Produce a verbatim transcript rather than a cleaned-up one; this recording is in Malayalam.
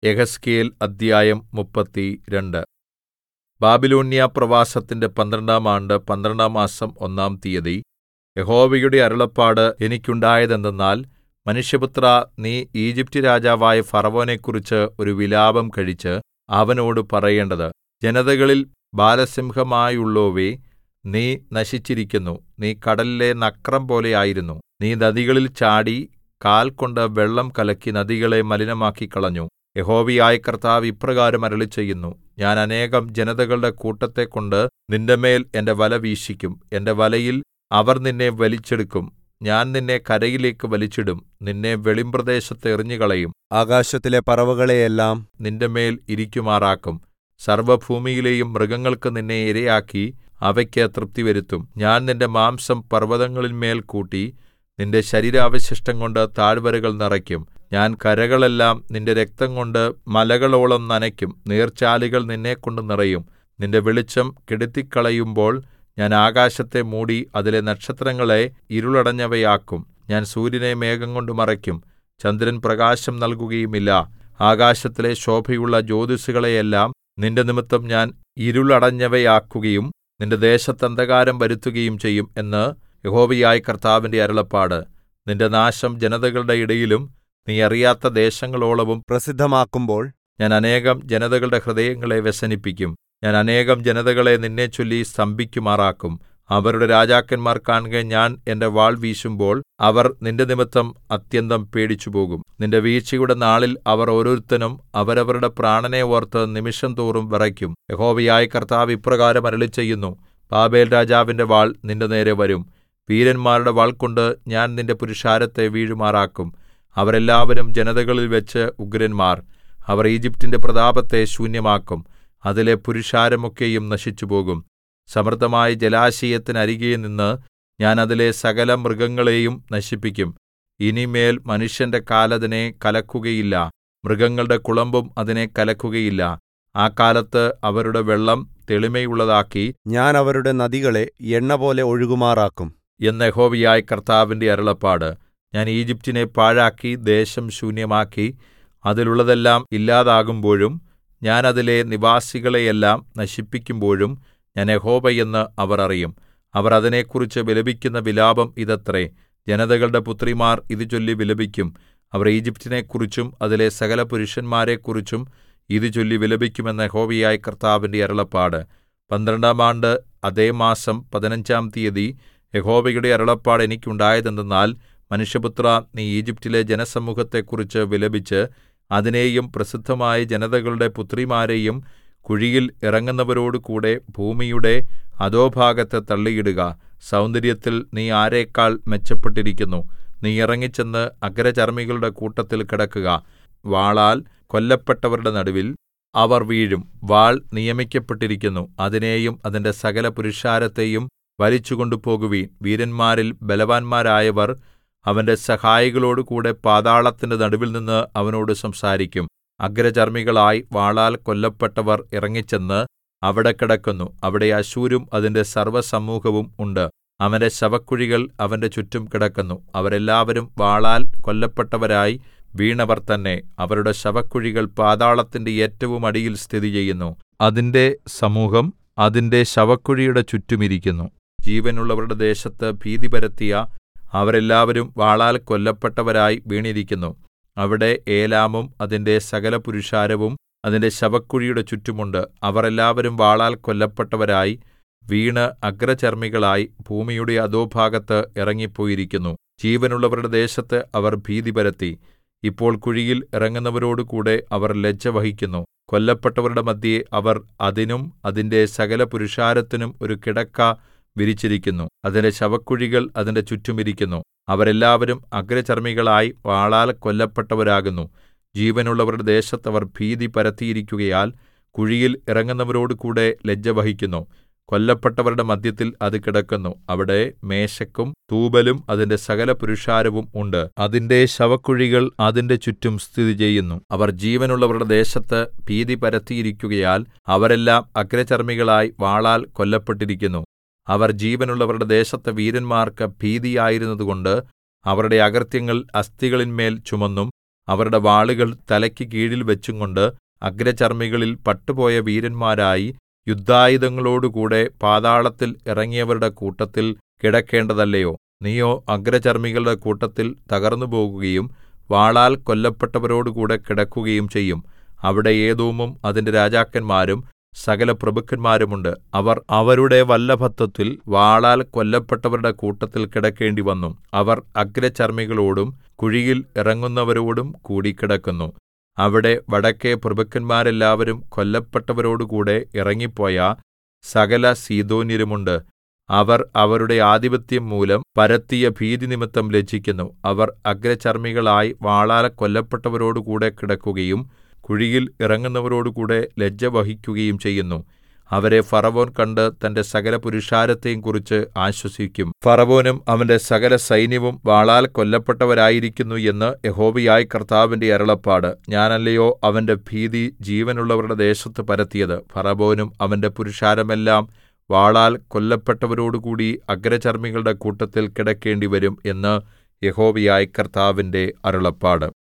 യെഹെസ്കേൽ അദ്ധ്യായം മുപ്പത്തിരണ്ട്. ബാബിലോന്യ പ്രവാസത്തിന്റെ പന്ത്രണ്ടാം ആണ്ട് പന്ത്രണ്ടാം മാസം ഒന്നാം തീയതി യഹോവയുടെ അരുളപ്പാട് എനിക്കുണ്ടായതെന്തെന്നാൽ, മനുഷ്യപുത്രാ, നീ ഈജിപ്റ്റ് രാജാവായ ഫറവോനെക്കുറിച്ച് ഒരു വിലാപം കഴിച്ച് അവനോട് പറയേണ്ടത്, ജനതകളിൽ ബാലസിംഹമായുള്ളോവേ, നീ നശിച്ചിരിക്കുന്നു. നീ കടലിലെ നക്രംപോലെ ആയിരുന്നു. നീ നദികളിൽ ചാടി കാൽ കൊണ്ട് വെള്ളം കലക്കി നദികളെ മലിനമാക്കിക്കളഞ്ഞു. യഹോവയായ കർത്താവ് ഇപ്രകാരം അരുളിച്ചെയ്യുന്നു, ഞാൻ അനേകം ജനതകളുടെ കൂട്ടത്തെക്കൊണ്ട് നിന്റെമേൽ എന്റെ വല വീശിക്കും. എന്റെ വലയിൽ അവർ നിന്നെ വലിച്ചെടുക്കും. ഞാൻ നിന്നെ കരയിലേക്ക് വലിച്ചിടും. നിന്നെ വെളിമ്പ്രദേശത്ത് എറിഞ്ഞുകളയും. ആകാശത്തിലെ പറവകളെയെല്ലാം നിന്റെമേൽ ഇരിക്കുമാറാക്കും. സർവ്വഭൂമിയിലെയും മൃഗങ്ങൾക്ക് നിന്നെ ഇരയാക്കി അവയ്ക്ക് തൃപ്തിവരുത്തും. ഞാൻ നിന്റെ മാംസം പർവ്വതങ്ങളിന്മേൽ കൂട്ടി നിന്റെ ശരീരാവശിഷ്ടംകൊണ്ട് താഴ്വരകൾ നിറയ്ക്കും. ഞാൻ കരകളെല്ലാം നിന്റെ രക്തംകൊണ്ട് മലകളോളം നനയ്ക്കും. നീർച്ചാലുകൾ നിന്നെക്കൊണ്ട് നിറയും. നിന്റെ വെളിച്ചം കെടുത്തിക്കളയുമ്പോൾ ഞാൻ ആകാശത്തെ മൂടി അതിലെ നക്ഷത്രങ്ങളെ ഇരുളടഞ്ഞവയാക്കും. ഞാൻ സൂര്യനെ മേഘംകൊണ്ട് മറയ്ക്കും. ചന്ദ്രൻ പ്രകാശം നൽകുകയുമില്ല. ആകാശത്തിലെ ശോഭയുള്ള ജ്യോതിസ്സുകളെയെല്ലാം നിന്റെ നിമിത്തം ഞാൻ ഇരുളടഞ്ഞവയാക്കുകയും നിന്റെ ദേശത്ത് അന്ധകാരം വരുത്തുകയും ചെയ്യും എന്ന് യഹോവയായ കർത്താവിന്റെ അരുളപ്പാട്. നിന്റെ നാശം ജനതകളുടെ ഇടയിലും നീ അറിയാത്ത ദേശങ്ങളോളവും പ്രസിദ്ധമാക്കുമ്പോൾ ഞാൻ അനേകം ജനതകളുടെ ഹൃദയങ്ങളെ വ്യസനിപ്പിക്കും. ഞാൻ അനേകം ജനതകളെ നിന്നെച്ചൊല്ലി സ്തംഭിക്കുമാറാക്കും. അവരുടെ രാജാക്കന്മാർ കാൺകെ ഞാൻ എന്റെ വാൾ വീശുമ്പോൾ അവർ നിന്റെ നിമിത്തം അത്യന്തം പേടിച്ചുപോകും. നിന്റെ വീഴ്ചയുടെ നാളിൽ അവർ ഓരോരുത്തനും അവരവരുടെ പ്രാണനെ ഓർത്ത് നിമിഷം തോറും വിറയ്ക്കും. യഹോവയായ കർത്താവ് ഇപ്രകാരം അരുളിച്ചെയ്യുന്നു, ബാബേൽ രാജാവിന്റെ വാൾ നിന്റെ നേരെ വരും. വീരന്മാരുടെ വാൾകൊണ്ട് ഞാൻ നിന്റെ പുരുഷാരത്തെ വീഴുമാറാക്കും. അവരെല്ലാവരും ജനതകളിൽ വെച്ച് ഉഗ്രന്മാർ. അവർ ഈജിപ്റ്റിന്റെ പ്രതാപത്തെ ശൂന്യമാക്കും. അതിലെ പുരുഷാരമൊക്കെയും നശിച്ചുപോകും. സമൃദ്ധമായ ജലാശയത്തിനരികെ നിന്ന് ഞാൻ അതിലെ സകല മൃഗങ്ങളെയും നശിപ്പിക്കും. ഇനിമേൽ മനുഷ്യന്റെ കാൽ അതിനെ കലക്കുകയില്ല, മൃഗങ്ങളുടെ കുളമ്പും അതിനെ കലക്കുകയില്ല. ആ കാലത്ത് അവരുടെ വെള്ളം തെളിമയുള്ളതാക്കി ഞാൻ അവരുടെ നദികളെ എണ്ണപോലെ ഒഴുകുമാറാക്കും എന്ന് യഹോവയായ കർത്താവിന്റെ അരുളപ്പാട്. ഞാൻ ഈജിപ്റ്റിനെ പാഴാക്കി ദേശം ശൂന്യമാക്കി അതിലുള്ളതെല്ലാം ഇല്ലാതാകുമ്പോഴും ഞാൻ അതിലെ നിവാസികളെയെല്ലാം നശിപ്പിക്കുമ്പോഴും ഞാൻ യഹോവ എന്ന് അവർ അറിയും. അവർ അതിനെക്കുറിച്ച് വിലപിക്കുന്ന വിലാപം ഇതത്രേ. ജനതകളുടെ പുത്രിമാർ ഇത് ചൊല്ലി വിലപിക്കും. അവർ ഈജിപ്റ്റിനെക്കുറിച്ചും അതിലെ സകല പുരുഷന്മാരെക്കുറിച്ചും ഇത് ചൊല്ലി വിലപിക്കുമെന്ന് യഹോവയായ കർത്താവിന്റെ അരുളപ്പാട്. പന്ത്രണ്ടാം ആണ്ട് അതേ മാസം പതിനഞ്ചാം തീയതി യഹോവയുടെ അരുളപ്പാട് എനിക്കുണ്ടായതെന്തെന്നാൽ, മനുഷ്യപുത്രാ, നീ ഈജിപ്റ്റിലെ ജനസമൂഹത്തെക്കുറിച്ച് വിലപിച്ച് അതിനെയും പ്രസിദ്ധമായ ജനതകളുടെ പുത്രിമാരെയും കുഴിയിൽ ഇറങ്ങുന്നവരോടുകൂടെ ഭൂമിയുടെ അധോഭാഗത്ത് തള്ളിയിടുക. സൗന്ദര്യത്തിൽ നീ ആരെക്കാൾ മെച്ചപ്പെട്ടിരിക്കുന്നു? നീ ഇറങ്ങിച്ചെന്ന് അഗ്രചർമ്മികളുടെ കൂട്ടത്തിൽ കിടക്കുക. വാളാൽ കൊല്ലപ്പെട്ടവരുടെ നടുവിൽ അവർ വീഴും. വാൾ നിയമിക്കപ്പെട്ടിരിക്കുന്നു. അതിനെയും അതിന്റെ സകല പുരുഷാരത്തെയും വലിച്ചുകൊണ്ടുപോകുവിൻ. വീരന്മാരിൽ ബലവാന്മാരായവർ അവന്റെ സഹായികളോടുകൂടെ പാതാളത്തിന്റെ നടുവിൽനിന്ന് അവനോട് സംസാരിക്കും. അഗ്രചർമ്മികളായി വാളാൽ കൊല്ലപ്പെട്ടവർ ഇറങ്ങിച്ചെന്ന് അവിടെ കിടക്കുന്നു. അവിടെ അശ്ശൂരും അതിന്റെ സർവ്വസമൂഹവും ഉണ്ട്. അവന്റെ ശവക്കുഴികൾ അവന്റെ ചുറ്റും കിടക്കുന്നു. അവരെല്ലാവരും വാളാൽ കൊല്ലപ്പെട്ടവരായി വീണവർ തന്നെ. അവരുടെ ശവക്കുഴികൾ പാതാളത്തിന്റെ ഏറ്റവും അടിയിൽ സ്ഥിതിചെയ്യുന്നു. അതിന്റെ സമൂഹം അതിന്റെ ശവക്കുഴിയുടെ ചുറ്റും ഇരിക്കുന്നു. ജീവനുള്ളവരുടെ ദേശത്ത് ഭീതി പരത്തിയ അവരെല്ലാവരും വാളാൽ കൊല്ലപ്പെട്ടവരായി വീണിരിക്കുന്നു. അവിടെ ഏലാമും അതിന്റെ സകല പുരുഷാരവും അതിന്റെ ശവക്കുഴിയുടെ ചുറ്റുമുണ്ട്. അവർ എല്ലാവരും വാളാൽ കൊല്ലപ്പെട്ടവരായി വീണ് അഗ്രചർമ്മികളായി ഭൂമിയുടെ അധോഭാഗത്ത് ഇറങ്ങിപ്പോയിരിക്കുന്നു. ജീവനുള്ളവരുടെ ദേശത്ത് അവർ ഭീതി പരത്തി. ഇപ്പോൾ കുഴിയിൽ ഇറങ്ങുന്നവരോടുകൂടെ അവർ ലജ്ജ വഹിക്കുന്നു. കൊല്ലപ്പെട്ടവരുടെ മദ്ധ്യേ അവർ അതിനും അതിന്റെ സകല പുരുഷാരത്തിനും ഒരു കിടക്ക വിരിച്ചിരിക്കുന്നു. അതിന്റെ ശവക്കുഴികൾ അതിന്റെ ചുറ്റും ഇരിക്കുന്നു. അവരെല്ലാവരും അഗ്രചർമ്മികളായി വാളാൽ കൊല്ലപ്പെട്ടവരാകുന്നു. ജീവനുള്ളവരുടെ ദേശത്ത് അവർ ഭീതി പരത്തിയിരിക്കുകയാൽ കുഴിയിൽ ഇറങ്ങുന്നവരോടുകൂടെ ലജ്ജ വഹിക്കുന്നു. കൊല്ലപ്പെട്ടവരുടെ മദ്ധ്യത്തിൽ അത് കിടക്കുന്നു. അവിടെ മേശെക്കും തൂബലും അതിന്റെ സകല പുരുഷാരവും ഉണ്ട്. അതിന്റെ ശവക്കുഴികൾ അതിന്റെ ചുറ്റും സ്ഥിതിചെയ്യുന്നു. അവർ ജീവനുള്ളവരുടെ ദേശത്ത് ഭീതി പരത്തിയിരിക്കുകയാൽ അവരെല്ലാം അഗ്രചർമ്മികളായി വാളാൽ കൊല്ലപ്പെട്ടിരിക്കുന്നു. അവർ ജീവനുള്ളവരുടെ ദേശത്തെ വീരന്മാർക്ക് ഭീതിയായിരുന്നതുകൊണ്ട് അവരുടെ അകൃത്യങ്ങൾ അസ്ഥികളിന്മേൽ ചുമന്നും അവരുടെ വാളുകൾ തലയ്ക്ക് കീഴിൽ വെച്ചുംകൊണ്ട് അഗ്രചർമ്മികളിൽ പട്ടുപോയ വീരന്മാരായി യുദ്ധായുധങ്ങളോടുകൂടെ പാതാളത്തിൽ ഇറങ്ങിയവരുടെ കൂട്ടത്തിൽ കിടക്കേണ്ടതല്ലയോ? നീയോ അഗ്രചർമ്മികളുടെ കൂട്ടത്തിൽ തകർന്നുപോകുകയും വാളാൽ കൊല്ലപ്പെട്ടവരോടുകൂടെ കിടക്കുകയും ചെയ്യും. അവിടെ ഏദോമും അതിന്റെ രാജാക്കന്മാരും സകലപ്രഭുക്കന്മാരുമുണ്ട്. അവർ അവരുടെ വല്ലഭത്വത്തിൽ വാളാൽ കൊല്ലപ്പെട്ടവരുടെ കൂട്ടത്തിൽ കിടക്കേണ്ടിവന്നു. അവർ അഗ്രചർമ്മികളോടും കുഴിയിൽ ഇറങ്ങുന്നവരോടും കൂടി കിടക്കുന്നു. അവിടെ വടക്കെ പ്രഭുക്കന്മാരെല്ലാവരും കൊല്ലപ്പെട്ടവരോടുകൂടെ ഇറങ്ങിപ്പോയ സകല സീദോന്യരുമുണ്ട്. അവർ അവരുടെ ആധിപത്യം മൂലം പരത്തിയ ഭീതി നിമിത്തം ലജ്ജിക്കുന്നു. അവർ അഗ്രചർമ്മികളായി വാളാൽ കൊല്ലപ്പെട്ടവരോടുകൂടെ കിടക്കുകയും കുഴിയിൽ ഇറങ്ങുന്നവരോടുകൂടെ ലജ്ജ വഹിക്കുകയും ചെയ്യുന്നു. അവരെ ഫറവോൻ കണ്ട് തന്റെ സകല പുരുഷാരത്തെയും കുറിച്ച് ആശ്വസിക്കും. ഫറവോനും അവന്റെ സകല സൈന്യവും വാളാൽ കൊല്ലപ്പെട്ടവരായിരിക്കുന്നു എന്ന് യഹോവയായ കർത്താവിന്റെ അരുളപ്പാട്. ഞാനല്ലയോ അവന്റെ ഭീതി ജീവനുള്ളവരുടെ ദേശത്ത് പരത്തിയത്? ഫറവോനും അവന്റെ പുരുഷാരമെല്ലാം വാളാൽ കൊല്ലപ്പെട്ടവരോടുകൂടി അഗ്രചർമ്മികളുടെ കൂട്ടത്തിൽ കിടക്കേണ്ടിവരും എന്ന് യഹോവയായ കർത്താവിന്റെ അരുളപ്പാട്.